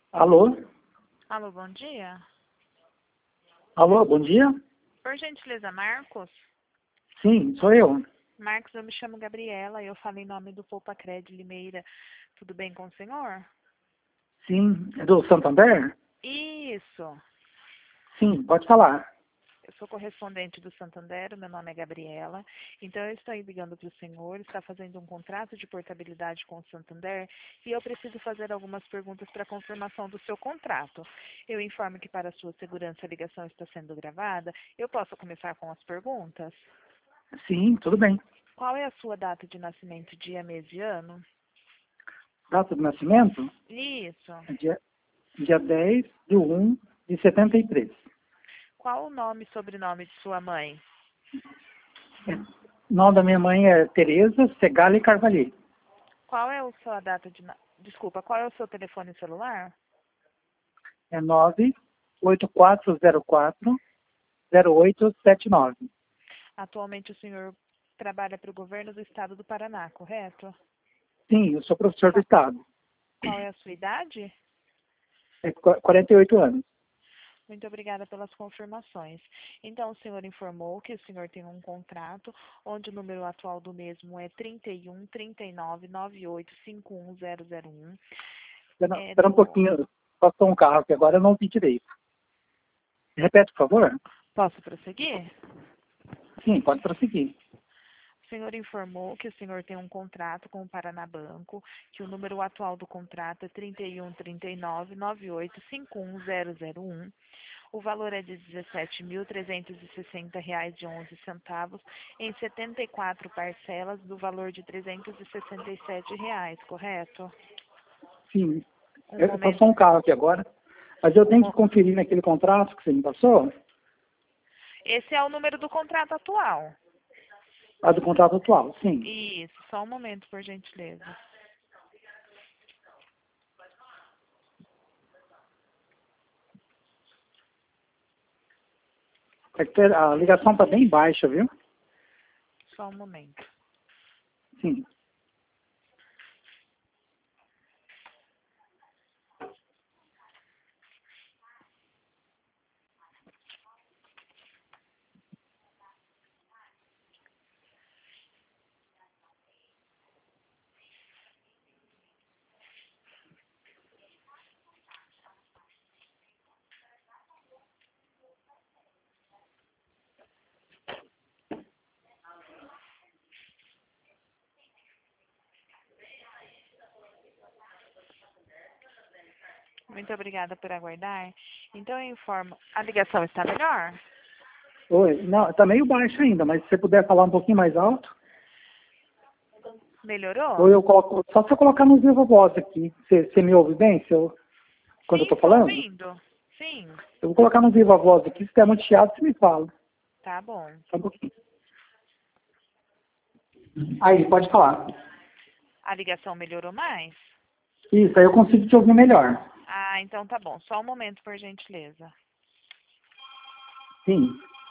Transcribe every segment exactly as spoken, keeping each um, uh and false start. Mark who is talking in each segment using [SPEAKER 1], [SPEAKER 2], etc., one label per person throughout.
[SPEAKER 1] Alô?
[SPEAKER 2] Alô, bom dia.
[SPEAKER 1] Alô, bom dia?
[SPEAKER 2] Por gentileza, Marcos?
[SPEAKER 1] Sim, sou eu.
[SPEAKER 2] Marcos, eu me chamo Gabriela e eu falo em nome do Poupa Cred Limeira. Tudo bem com o senhor?
[SPEAKER 1] Sim, é do Santander?
[SPEAKER 2] Isso.
[SPEAKER 1] Sim, pode falar.
[SPEAKER 2] Eu sou correspondente do Santander, o meu nome é Gabriela. Então, eu estou aí ligando para o senhor, está fazendo um contrato de portabilidade com o Santander e eu preciso fazer algumas perguntas para confirmação do seu contrato. Eu informo que para a sua segurança a ligação está sendo gravada. Eu posso começar com as perguntas?
[SPEAKER 1] Sim, tudo bem.
[SPEAKER 2] Qual é a sua data de nascimento, dia, mês e ano?
[SPEAKER 1] Data de nascimento?
[SPEAKER 2] Isso.
[SPEAKER 1] É dia, dia dez de um de setenta e três.
[SPEAKER 2] Qual o nome e sobrenome de sua mãe?
[SPEAKER 1] É, o nome da minha mãe é Tereza Segale Carvalho.
[SPEAKER 2] Qual é a sua data de... na- Desculpa, qual é o seu telefone celular?
[SPEAKER 1] É nove oito quatro zero quatro zero oito sete nove.
[SPEAKER 2] Atualmente o senhor trabalha para o governo do estado do Paraná, correto?
[SPEAKER 1] Sim, eu sou professor do
[SPEAKER 2] Qual,
[SPEAKER 1] Estado.
[SPEAKER 2] qual é a sua idade?
[SPEAKER 1] É qu- quarenta e oito anos.
[SPEAKER 2] Muito obrigada pelas confirmações. Então, o senhor informou que o senhor tem um contrato onde o número atual do mesmo é trinta e um, trinta e nove, noventa e oito, cinquenta e um, zero zero um.
[SPEAKER 1] Espera,
[SPEAKER 2] É
[SPEAKER 1] espera um
[SPEAKER 2] do...
[SPEAKER 1] pouquinho, passou um carro aqui agora, eu não ouvi direito. Repete, por favor?
[SPEAKER 2] Posso prosseguir?
[SPEAKER 1] Sim, pode prosseguir.
[SPEAKER 2] O senhor informou que o senhor tem um contrato com o Paraná Banco, que o número atual do contrato é trinta e um, trinta e nove, noventa e oito, cinquenta e um, zero zero um. O valor é de dezessete mil trezentos e sessenta reais e onze centavos em setenta e quatro parcelas do valor de trezentos e sessenta e sete reais, correto?
[SPEAKER 1] Sim,
[SPEAKER 2] Um
[SPEAKER 1] eu,
[SPEAKER 2] momento.
[SPEAKER 1] passou um carro aqui agora, mas eu
[SPEAKER 2] Um
[SPEAKER 1] tenho que
[SPEAKER 2] mo-
[SPEAKER 1] conferir naquele contrato que você me passou,
[SPEAKER 2] Esse é o número do contrato atual.
[SPEAKER 1] a do contrato atual, sim.
[SPEAKER 2] Isso, só um momento, por gentileza.
[SPEAKER 1] É que a ligação está bem baixa, viu?
[SPEAKER 2] Só um momento.
[SPEAKER 1] Sim.
[SPEAKER 2] Muito obrigada por aguardar. Então, eu informo. A ligação está melhor?
[SPEAKER 1] Oi, não, está meio baixo ainda, mas se você puder falar um pouquinho mais alto, ou
[SPEAKER 2] Melhorou?
[SPEAKER 1] eu coloco, só se eu colocar no viva voz aqui, você, você me ouve bem se eu, quando eu
[SPEAKER 2] Sim,
[SPEAKER 1] estou
[SPEAKER 2] estou
[SPEAKER 1] falando?
[SPEAKER 2] ouvindo. Sim,
[SPEAKER 1] Eu vou colocar no viva voz aqui, se der muito chiado, você me fala.
[SPEAKER 2] tá bom.
[SPEAKER 1] Só um pouquinho. Aí, pode falar.
[SPEAKER 2] A ligação melhorou mais?
[SPEAKER 1] Isso, aí eu consigo te ouvir melhor.
[SPEAKER 2] Ah, então tá bom. Só um momento, por gentileza.
[SPEAKER 1] Sim.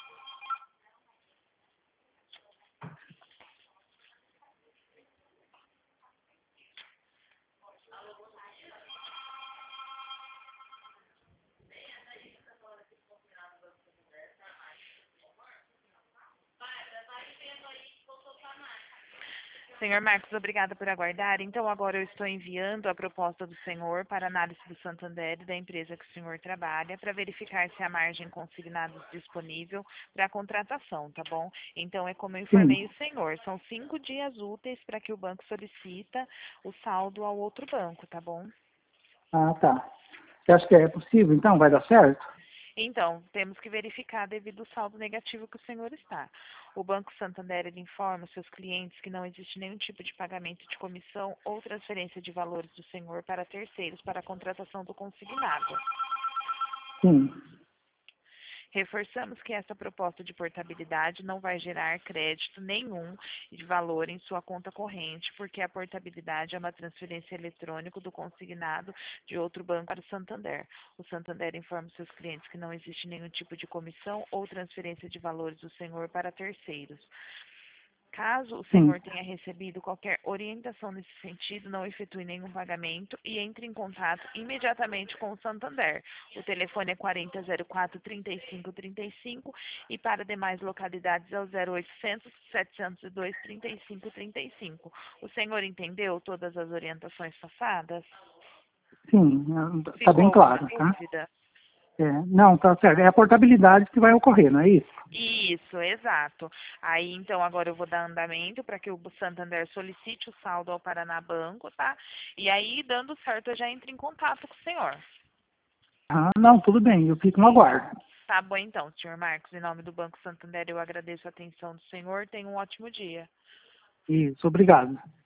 [SPEAKER 2] Senhor Marcos, obrigada por aguardar. Então, agora eu estou enviando a proposta do senhor para análise do Santander e da empresa que o senhor trabalha para verificar se a margem consignada é disponível para a contratação, tá bom? Então, é como eu
[SPEAKER 1] Sim.
[SPEAKER 2] informei o senhor, são cinco dias úteis para que o banco solicita o saldo ao outro banco, tá bom?
[SPEAKER 1] Ah, tá. Você acha que é possível, então? Vai dar certo?
[SPEAKER 2] Então, temos que verificar devido ao saldo negativo que o senhor está. O Banco Santander ele informa os seus clientes que não existe nenhum tipo de pagamento de comissão ou transferência de valores do senhor para terceiros para a contratação do consignado.
[SPEAKER 1] Sim.
[SPEAKER 2] Reforçamos que essa proposta de portabilidade não vai gerar crédito nenhum de valor em sua conta corrente, porque a portabilidade é uma transferência eletrônica do consignado de outro banco para o Santander. O Santander informa seus clientes que não existe nenhum tipo de comissão ou transferência de valores do senhor para terceiros. Caso o
[SPEAKER 1] Sim.
[SPEAKER 2] senhor tenha recebido qualquer orientação nesse sentido, não efetue nenhum pagamento e entre em contato imediatamente com o Santander. O telefone é quarenta, zero quatro, trinta e cinco, trinta e cinco e para demais localidades é o zero oitocentos, setecentos e dois, trinta e cinco, trinta e cinco. O senhor entendeu todas as orientações passadas?
[SPEAKER 1] Sim, está
[SPEAKER 2] Ficou
[SPEAKER 1] bem
[SPEAKER 2] alguma
[SPEAKER 1] claro, tá?
[SPEAKER 2] dúvida?
[SPEAKER 1] É, não, tá certo. É a portabilidade que vai ocorrer, não é isso?
[SPEAKER 2] Isso, exato. Aí, então, agora eu vou dar andamento para que o Santander solicite o saldo ao Paraná Banco, tá? E aí, dando certo, eu já entro em contato com o senhor.
[SPEAKER 1] Ah, não, tudo bem, eu fico no aguardo.
[SPEAKER 2] Tá bom, então, senhor Marcos. Em nome do Banco Santander, eu agradeço a atenção do senhor. Tenha um ótimo dia.
[SPEAKER 1] Isso, obrigado.